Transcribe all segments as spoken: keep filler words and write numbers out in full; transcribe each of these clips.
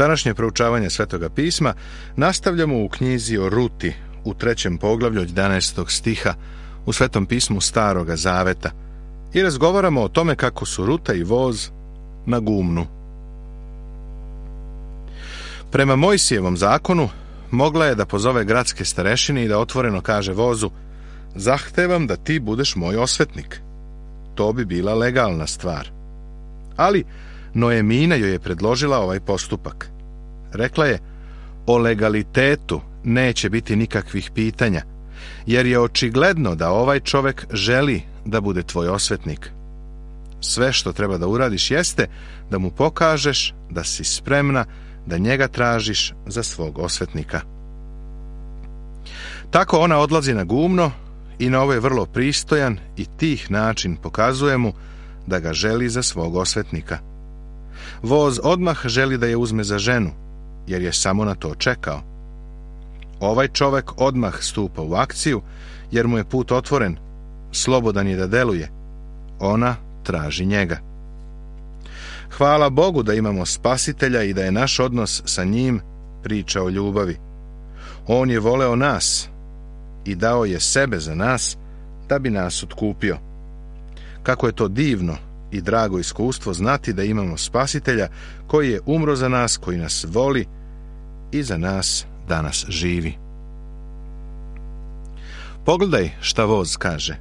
Današnje proučavanje Svetoga pisma nastavljamo u knjizi o Ruti u trećem poglavlju od jedanaestog stiha u Svetom pismu Staroga Zaveta i razgovaramo o tome kako su Ruta i voz na gumnu. Prema Mojsijevom zakonu mogla je da pozove gradske starešine i da otvoreno kaže vozu: zahtevam da ti budeš moj osvetnik. To bi bila legalna stvar. Ali Noemina joj je predložila ovaj postupak. Rekla je: o legalitetu neće biti nikakvih pitanja, jer je očigledno da ovaj čovek želi da bude tvoj osvetnik. Sve što treba da uradiš jeste da mu pokažeš da si spremna da njega tražiš za svog osvetnika. Tako ona odlazi na gumno i na ovaj vrlo pristojan i tih način pokazuje mu da ga želi za svog osvetnika. Voz odmah želi da je uzme za ženu, jer je samo na to čekao. Ovaj čovek odmah stupa u akciju, jer mu je put otvoren, slobodan je da deluje. Ona traži njega. Hvala Bogu da imamo Spasitelja i da je naš odnos sa njim priča o ljubavi. On je voleo nas i dao je sebe za nas da bi nas otkupio. Kako je to divno i drago iskustvo znati da imamo Spasitelja koji je umro za nas, koji nas voli i za nas danas živi. Pogledaj šta voz kaže.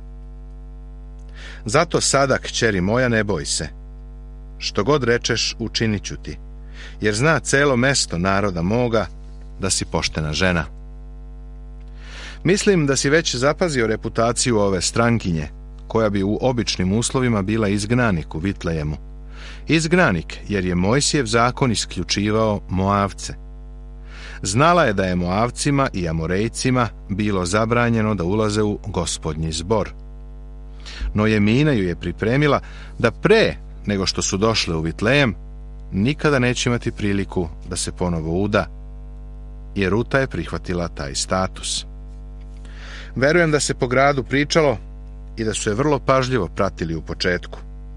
Zato sada, kćeri moja, ne boj se. Što god rečeš, učinit ću ti, jer zna celo mesto naroda moga da si poštena žena. Mislim da si već zapazio reputaciju ove strankinje, koja bi u običnim uslovima bila izgnanik u Vitlejemu. Izgnanik, jer je Mojsijev zakon isključivao Moavce. Znala je da je Moavcima i Amorejcima bilo zabranjeno da ulaze u Gospodnji zbor. Noemina ju je pripremila da pre nego što su došle u Vitlejem, nikada neće imati priliku da se ponovo uda, jer Ruta je prihvatila taj status. Verujem da se po gradu pričalo i da su je vrlo pažljivo pratili u početku.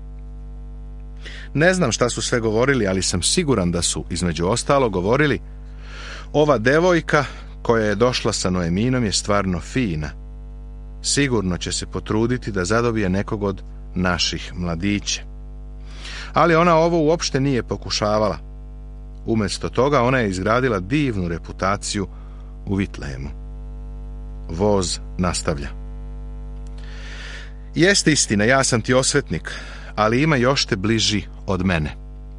Ne znam šta su sve govorili, ali sam siguran da su, između ostalo, govorili: ova devojka koja je došla sa Noeminom je stvarno fina. Sigurno će se potruditi da zadobije nekog od naših mladića. Ali ona ovo uopšte nije pokušavala. Umjesto toga ona je izgradila divnu reputaciju u Vitlejemu. Voz nastavlja. Jeste istina, ja sam ti osvetnik, ali ima još te bliži od mene.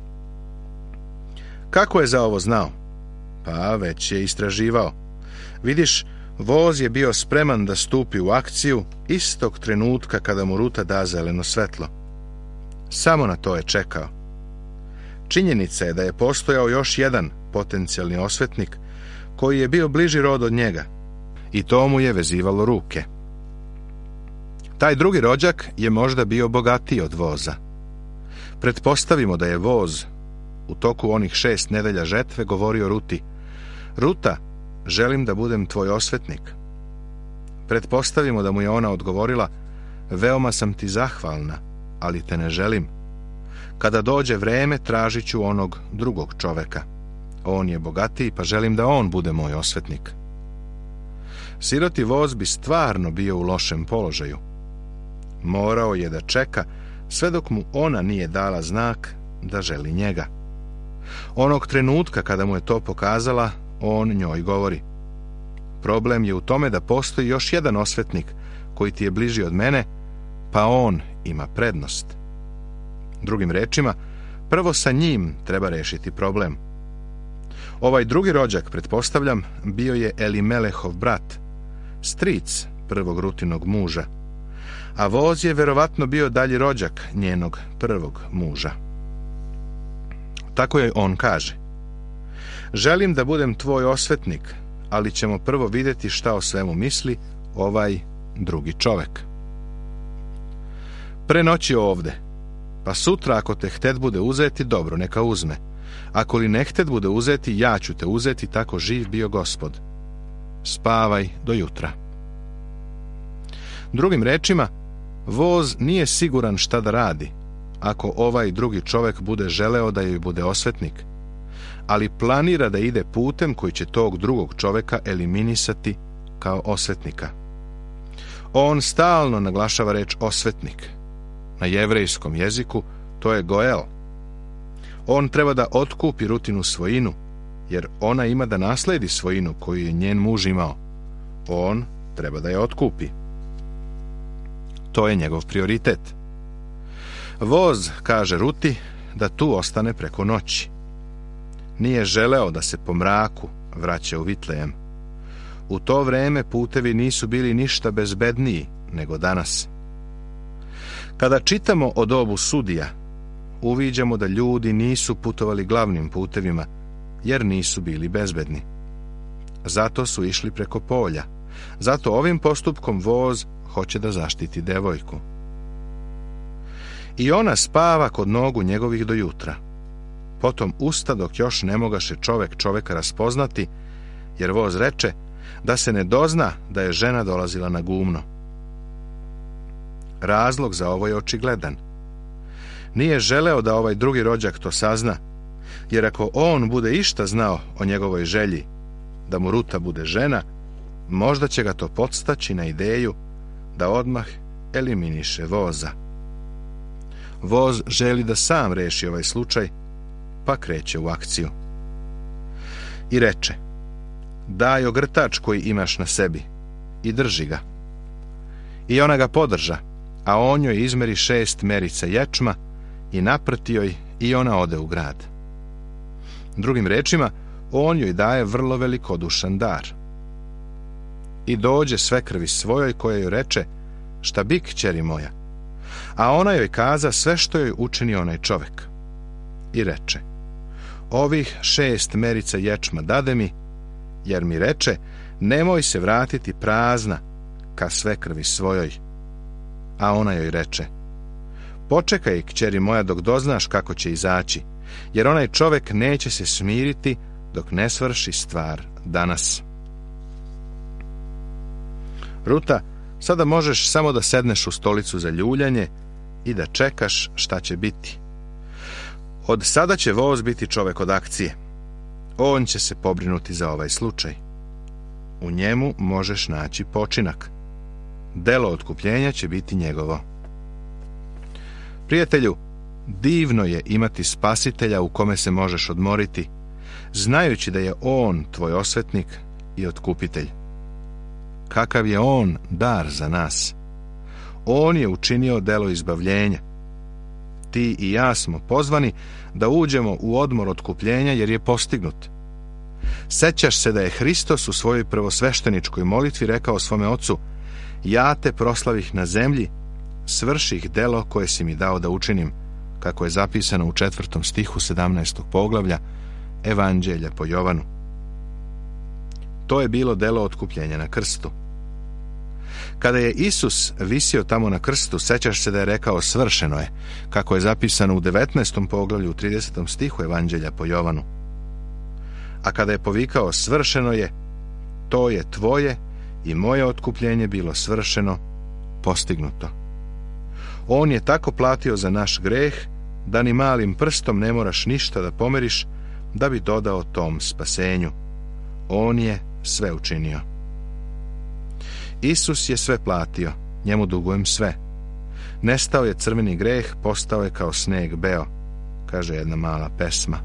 Kako je za ovo znao? Pa već je istraživao. Vidiš, voz je bio spreman da stupi u akciju istog trenutka kada mu Ruta da zeleno svetlo. Samo na to je čekao. Činjenica je da je postojao još jedan potencijalni osvetnik koji je bio bliži rod od njega i to mu je vezivalo ruke. Taj drugi rođak je možda bio bogatiji od voza. Pretpostavimo da je voz u toku onih šest nedelja žetve govorio Ruti: Ruta, želim da budem tvoj osvetnik. Pretpostavimo da mu je ona odgovorila: veoma sam ti zahvalna, ali te ne želim. Kada dođe vreme, tražit ću onog drugog čoveka. On je bogatiji, pa želim da on bude moj osvetnik. Siroti voz bi stvarno bio u lošem položaju. Morao je da čeka sve dok mu ona nije dala znak da želi njega. Onog trenutka kada mu je to pokazala, on njoj govori: problem je u tome da postoji još jedan osvetnik koji ti je bliži od mene, pa on ima prednost. Drugim rečima, prvo sa njim treba rešiti problem. Ovaj drugi rođak, pretpostavljam, bio je Elimelehov brat, stric prvog Rutinog muža, a voz je verovatno bio dalji rođak njenog prvog muža. Tako joj on kaže: želim da budem tvoj osvetnik, ali ćemo prvo vidjeti šta o svemu misli ovaj drugi čovek. Prenoći ovde, pa sutra ako te htet bude uzeti, dobro, neka uzme. Ako li ne htet bude uzeti, ja ću te uzeti, tako živ bio Gospod. Spavaj do jutra. Drugim rečima, voz nije siguran šta da radi ako ovaj drugi čovek bude želeo da joj bude osvetnik. ali planira da ide putem koji će tog drugog čoveka eliminisati kao osvetnika. On stalno naglašava reč osvetnik. Na jevrejskom jeziku to je goel. On treba da otkupi Rutinu svojinu, jer ona ima da nasledi svojinu koju je njen muž imao. On treba da je otkupi. To je njegov prioritet. Voz kaže Ruti da tu ostane preko noći. Nije želeo da se po mraku vraća u Vitlejem. U to vreme putevi nisu bili ništa bezbedniji nego danas. Kada čitamo o dobu sudija, uviđamo da ljudi nisu putovali glavnim putevima, jer nisu bili bezbedni. Zato su išli preko polja. Zato ovim postupkom voz hoće da zaštiti devojku. I ona spava kod nogu njegovih do jutra. Potom usta dok još ne mogaše čovek čoveka raspoznati, jer voz reče da se ne dozna da je žena dolazila na gumno. Razlog za ovo je očigledan. Nije želeo da ovaj drugi rođak to sazna, jer ako on bude išta znao o njegovoj želji, da mu Ruta bude žena, možda će ga to podstaći na ideju da odmah eliminiše voza. Voz želi da sam reši ovaj slučaj, pa kreće u akciju. I reče: daj ogrtač koji imaš na sebi i drži ga. I ona ga podrža, a on joj izmeri šest merica ječma i naprti joj i ona ode u grad. Drugim rečima, on joj daje vrlo velikodušan dar. I dođe svekrvi svojoj koja joj reče: šta bi, kćeri moja? A ona joj kaza sve što joj učini onaj čovek. I reče: ovih šest merica ječma dade mi, jer mi reče: nemoj se vratiti prazna ka svekrvi svojoj. A ona joj reče: počekaj, kćeri moja, dok doznaš kako će izaći, jer onaj čovek neće se smiriti dok ne svrši stvar danas. Ruta, sada možeš samo da sedneš u stolicu za ljuljanje i da čekaš šta će biti. Od sada će voz biti čovek od akcije. On će se pobrinuti za ovaj slučaj. U njemu možeš naći počinak. Delo otkupljenja će biti njegovo. Prijatelju, divno je imati spasitelja u kome se možeš odmoriti, znajući da je on tvoj osvetnik i otkupitelj. Kakav je on dar za nas. On je učinio delo izbavljenja. Ti i ja smo pozvani da uđemo u odmor otkupljenja jer je postignut. Sećaš se da je Hristos u svojoj prvosvešteničkoj molitvi rekao svome ocu: ja te proslavih na zemlji, svrših delo koje si mi dao da učinim, kako je zapisano u četvrtom stihu sedamnaestog poglavlja Evanđelja po Jovanu. To je bilo delo otkupljenja na krstu. Kada je Isus visio tamo na krstu, sećaš se da je rekao: svršeno je, kako je zapisano u devetnaestom poglavlju u tridesetom stihu Evanđelja po Jovanu. A kada je povikao: svršeno je, to je tvoje i moje otkupljenje bilo svršeno, postignuto. On je tako platio za naš greh da ni malim prstom ne moraš ništa da pomeriš da bi dodao tom spasenju. On je sve učinio. Isus je sve platio, njemu dugujem sve. Nestao je crveni greh, postao je kao sneg beo, kaže jedna mala pesma.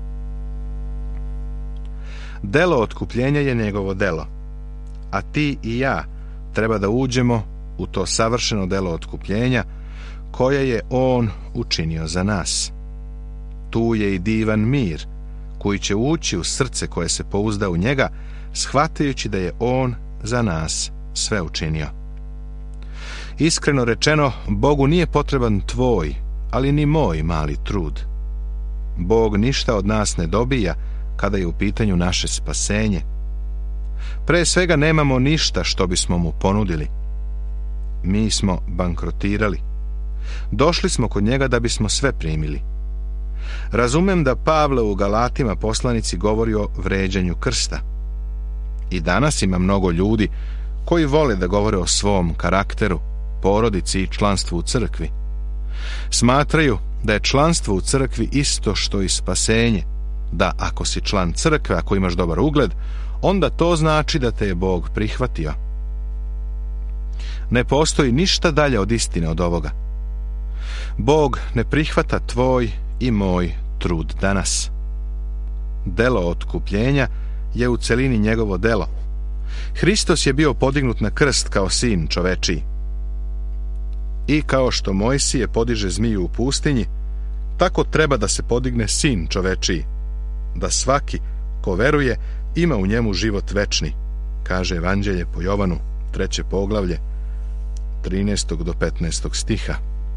Delo otkupljenja je njegovo delo, a ti i ja treba da uđemo u to savršeno delo otkupljenja koje je on učinio za nas. Tu je i divan mir koji će ući u srce koje se pouzda u njega, shvatajući da je on za nas sve učinio. Iskreno rečeno, Bogu nije potreban tvoj, ali ni moj mali trud. Bog ništa od nas ne dobija kada je u pitanju naše spasenje. Pre svega nemamo ništa što bismo mu ponudili. Mi smo bankrotirali. Došli smo kod njega da bismo sve primili. Razumem da Pavle u Galatima poslanici govori o vređanju krsta. I danas ima mnogo ljudi koji vole da govore o svom karakteru, porodici i članstvu u crkvi. Smatraju da je članstvo u crkvi isto što i spasenje, da ako si član crkve, ako imaš dobar ugled, onda to znači da te je Bog prihvatio. Ne postoji ništa dalje od istine od ovoga. Bog ne prihvata tvoj i moj trud danas. Delo otkupljenja je u celini njegovo delo. Hristos je bio podignut na krst kao sin čovečiji. I kao što Mojsije podiže zmiju u pustinji, tako treba da se podigne sin čovečiji, da svaki ko veruje ima u njemu život večni, kaže Evanđelje po Jovanu, treće poglavlje, trinaestog do petnaestog stiha.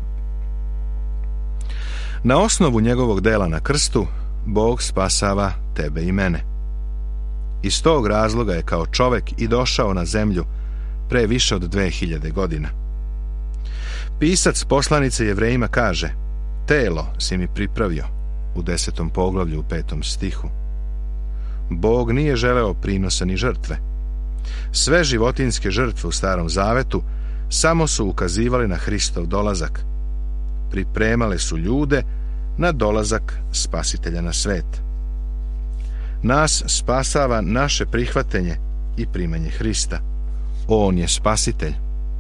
Na osnovu njegovog dela na krstu, Bog spasava tebe i mene. Iz tog razloga je kao čovek i došao na zemlju pre više od dve hiljade godina. Pisac poslanice Jevrejima kaže: telo si mi pripravio, u desetom poglavlju u petom stihu. Bog nije želeo prinosa ni žrtve. Sve životinjske žrtve u Starom Zavetu samo su ukazivali na Hristov dolazak. Pripremale su ljude na dolazak Spasitelja na svet. Nas spasava naše prihvatenje i primanje Hrista. On je Spasitelj.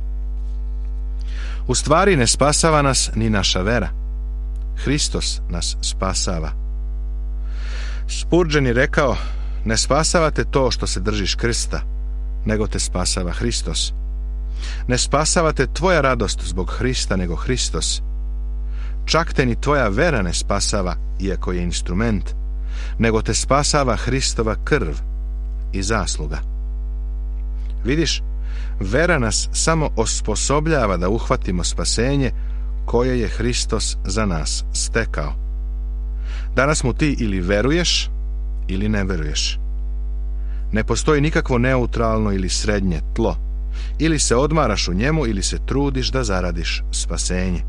U stvari ne spasava nas ni naša vera. Hristos nas spasava. Spurgeon je rekao: ne spasava te to što se držiš krsta, nego te spasava Hristos. Ne spasava te tvoja radost zbog Hrista, nego Hristos. Čak te ni tvoja vera ne spasava, iako je instrument, nego te spasava Hristova krv i zasluga. Vidiš, vera nas samo osposobljava da uhvatimo spasenje koje je Hristos za nas stekao. Danas mu ti ili veruješ ili ne veruješ. Ne postoji nikakvo neutralno ili srednje tlo. Ili se odmaraš u njemu ili se trudiš da zaradiš spasenje.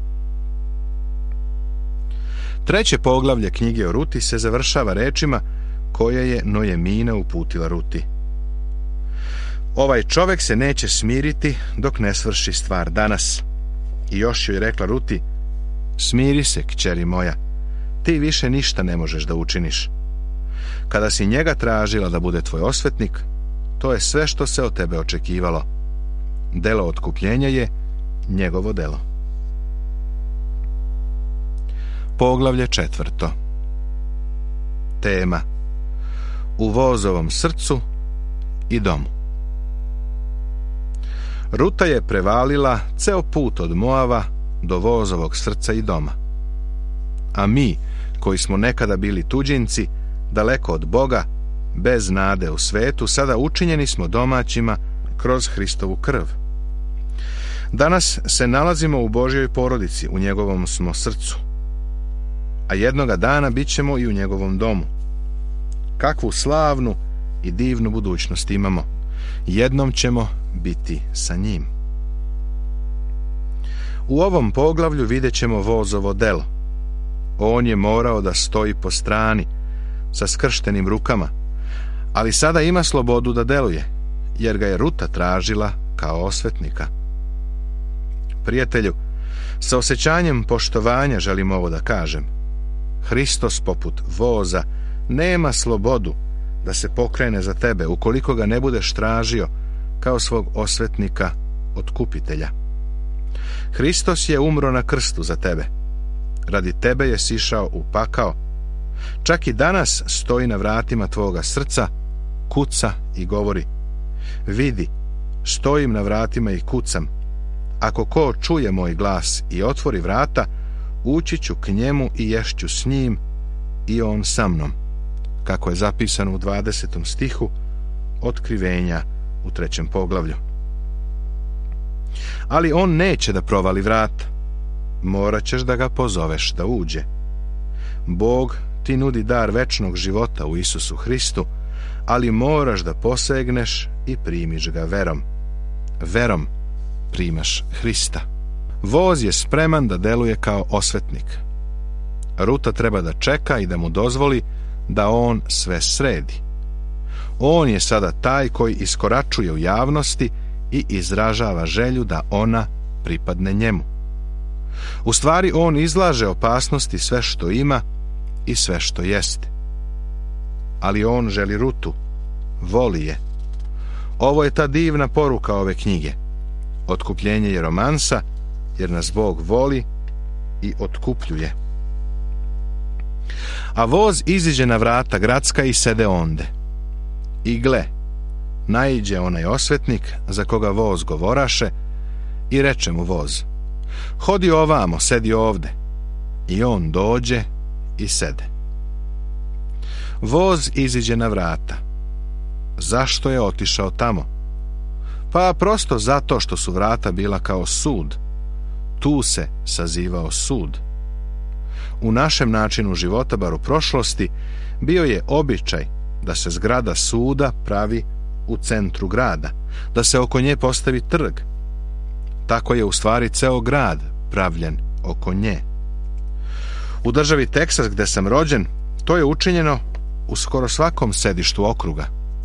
Treće poglavlje knjige o Ruti se završava rečima koje je Nojemina uputila Ruti. Ovaj čovek se neće smiriti dok ne svrši stvar danas. I još joj rekla Ruti: smiri se, kćeri moja, ti više ništa ne možeš da učiniš. Kada si njega tražila da bude tvoj osvetnik, to je sve što se od tebe očekivalo. Delo otkupljenja je njegovo delo. Poglavlje četvrto. Tema: u vozovom srcu i domu. Ruta je prevalila ceo put od Moava do vozovog srca i doma. A mi, koji smo nekada bili tuđinci, daleko od Boga, bez nade u svetu, sada učinjeni smo domaćima kroz Hristovu krv. Danas se nalazimo u Božjoj porodici, u njegovom smo srcu. A jednoga dana bit ćemo i u njegovom domu. Kakvu slavnu i divnu budućnost imamo. Jednom ćemo biti sa njim. U ovom poglavlju vidjet ćemo vozovo delo. On je morao da stoji po strani, sa skrštenim rukama, ali sada ima slobodu da deluje, jer ga je Ruta tražila kao osvetnika. Prijatelju, sa osjećanjem poštovanja želim ovo da kažem. Hristos poput voza nema slobodu da se pokrene za tebe ukoliko ga ne budeš tražio kao svog osvetnika, otkupitelja. Hristos je umro na krstu za tebe. Radi tebe je sišao u pakao. Čak i danas stoji na vratima tvoga srca, kuca i govori: vidi, stojim na vratima i kucam. Ako ko čuje moj glas i otvori vrata, ući ću k njemu i ješću s njim i on sa mnom, kako je zapisano u dvadesetom stihu Otkrivenja u trećem poglavlju. Ali on neće da provali vrata. Morat ćeš da ga pozoveš da uđe. Bog ti nudi dar večnog života u Isusu Hristu, ali moraš da posegneš i primiš ga verom. Verom primaš Hrista. Voz je spreman da deluje kao osvetnik. Ruta treba da čeka i da mu dozvoli da on sve sredi. On je sada taj koji iskoračuje u javnosti i izražava želju da ona pripadne njemu. U stvari on izlaže opasnosti sve što ima i sve što jeste. ali on želi Rutu, voli je. Ovo je ta divna poruka ove knjige. Otkupljenje je romansa, jer nas Bog voli i otkupljuje. A voz iziđe na vrata gradska i sede onde. I gle, naiđe onaj osvetnik za koga voz govoraše i reče mu voz: hodi ovamo, sedi ovde. I on dođe i sede. Voz iziđe na vrata. Zašto je otišao tamo? Pa prosto zato što su vrata bila kao sud. Tu se sazivao sud. U našem načinu života, bar u prošlosti, bio je običaj da se zgrada suda pravi u centru grada, da se oko nje postavi trg. Tako je u stvari ceo grad pravljen oko nje. U državi Teksas, gde sam rođen, to je učinjeno u skoro svakom sedištu okruga.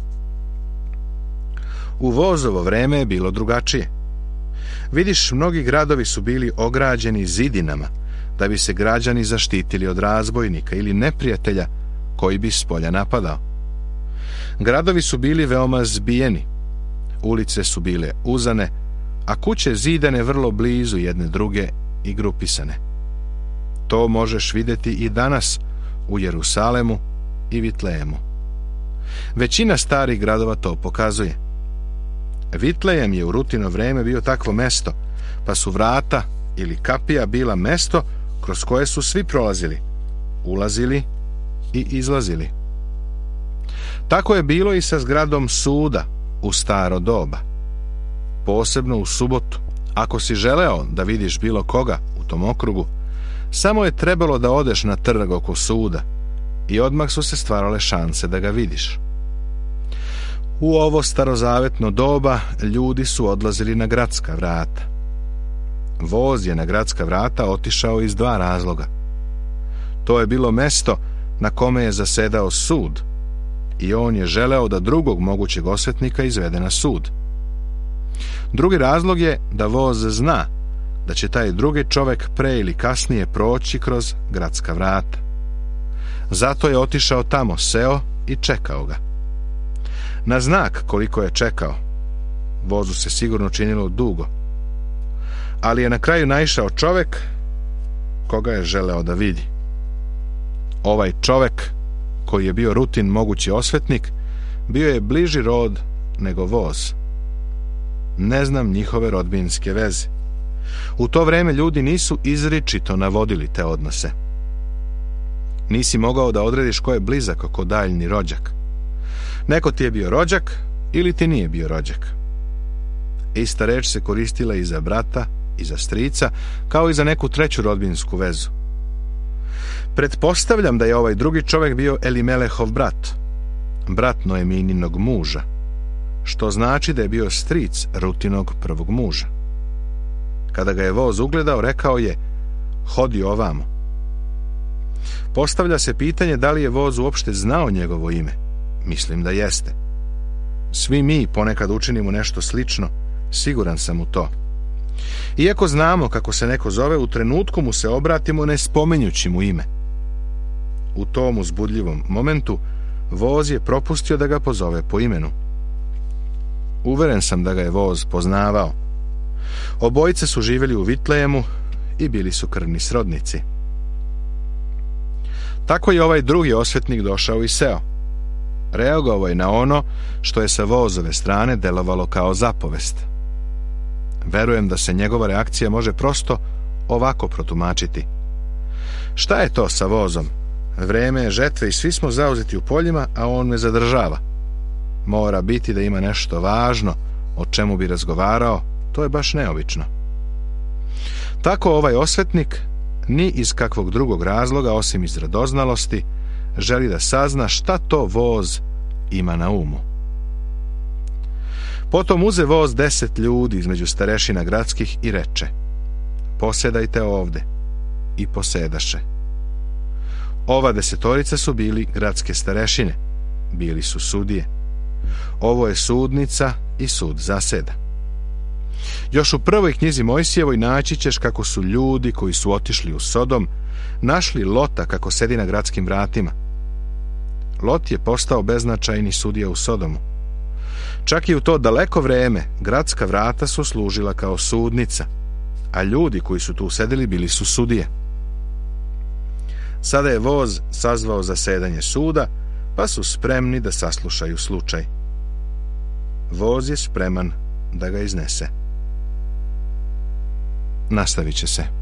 U vozovo vreme je bilo drugačije. Vidiš, mnogi gradovi su bili ograđeni zidinama da bi se građani zaštitili od razbojnika ili neprijatelja koji bi spolja napadao. Gradovi su bili veoma zbijeni, ulice su bile uzane, a kuće zidane vrlo blizu jedne druge i grupisane. To možeš vidjeti i danas u Jerusalemu i Vitlejemu. Većina starih gradova to pokazuje. Vitlejem je u Rutino vreme bio takvo mesto, pa su vrata ili kapija bila mesto kroz koje su svi prolazili, ulazili i izlazili. Tako je bilo i sa zgradom suda u staro doba. Posebno u subotu, ako si želeo da vidiš bilo koga u tom okrugu, samo je trebalo da odeš na trg oko suda i odmah su se stvarale šanse da ga vidiš. U ovo starozavetno doba ljudi su odlazili na gradska vrata. Voz je na gradska vrata otišao iz dva razloga. To je bilo mesto na kome je zasedao sud i on je želeo da drugog mogućeg osvetnika izvede na sud. Drugi razlog je da voz zna da će taj drugi čovek pre ili kasnije proći kroz gradska vrata. Zato je otišao tamo, seo i čekao ga. Na znak koliko je čekao, vozu se sigurno činilo dugo, ali je na kraju naišao čovek koga je želeo da vidi. Ovaj čovek, koji je bio Rutin mogući osvetnik, bio je bliži rod nego voz. Ne znam njihove rodbinske veze. U to vreme ljudi nisu izričito navodili te odnose. Nisi mogao da odrediš ko je blizak, ko daljni rođak. Neko ti je bio rođak ili ti nije bio rođak. Ista reč se koristila i za brata i za strica, kao i za neku treću rodbinsku vezu. Pretpostavljam da je ovaj drugi čovjek bio Elimelehov brat, brat Noemininog muža, što znači da je bio stric Rutinog prvog muža. Kada ga je voz ugledao, rekao je: hodi ovamo. Postavlja se pitanje da li je voz uopšte znao njegovo ime. Mislim da jeste. Svi mi ponekad učinimo nešto slično, siguran sam u to. Iako znamo kako se neko zove, u trenutku mu se obratimo ne spominjući mu ime. U tom uzbudljivom momentu voz je propustio da ga pozove po imenu. Uveren sam da ga je voz poznavao. Obojice su živjeli u Vitlejemu i bili su krvni srodnici. Tako je ovaj drugi osvetnik došao i seo. Reagovao je na ono što je sa vozove strane delovalo kao zapovest. Verujem da se njegova reakcija može prosto ovako protumačiti. Šta je to sa vozom? Vreme je žetve i svi smo zauzeti u poljima, a on me zadržava. Mora biti da ima nešto važno o čemu bi razgovarao, to je baš neobično. Tako ovaj osvetnik, ni iz kakvog drugog razloga osim iz radoznalosti, želi da sazna šta to voz ima na umu. Potom uze voz deset ljudi između starešina gradskih i reče: posedajte ovde. I posedaše. Ova desetorica su bili gradske starešine, bili su sudije. Ovo je sudnica i sud zaseda. Još u prvoj knjizi Mojsijevoj naći ćeš kako su ljudi koji su otišli u Sodom našli Lota kako sedi na gradskim vratima. Lot je postao beznačajni sudija u Sodomu. Čak i u to daleko vreme gradska vrata su služila kao sudnica, a ljudi koji su tu sedeli bili su sudije. Sada je voz sazvao zasedanje suda, pa su spremni da saslušaju slučaj. Voz je spreman da ga iznese. Nastavit će se.